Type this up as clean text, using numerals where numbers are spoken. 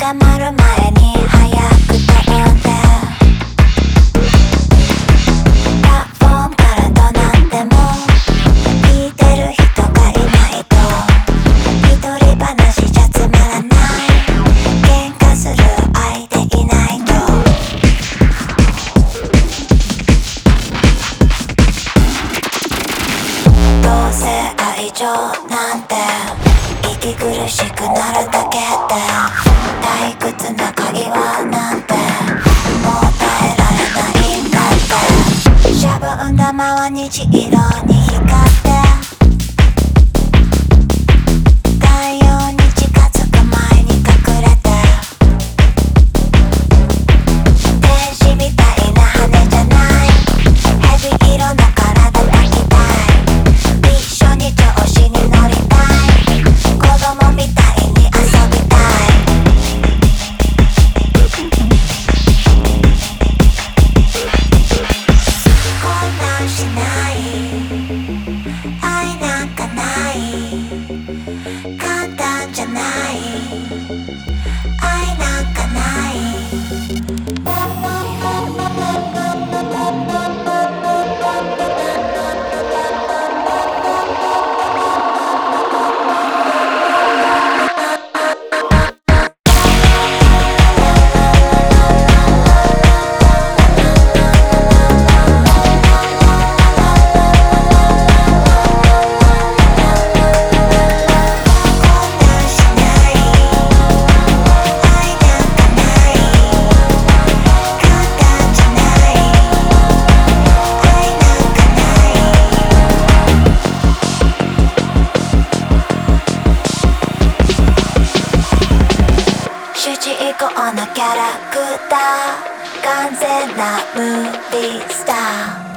固まる前に早く飛んで、プラットフォームからどなんでも聞いてる人がいないと一人話じゃつまらない。喧嘩する相手いないとどうせ愛情なんて息苦しくなるだけで、退屈な会話なんてもう耐えられないんだって。シャボン玉は虹色に光って太陽に近づく前に隠れて、天使みたいな羽じゃない蛇色の体抱きたい、一緒に調子に乗りたい、子供みたいに遊びたい。こんなんしない、愛なんかない、簡単じゃない、愛なんかない。主人公のキャラクター、完全なムービースター。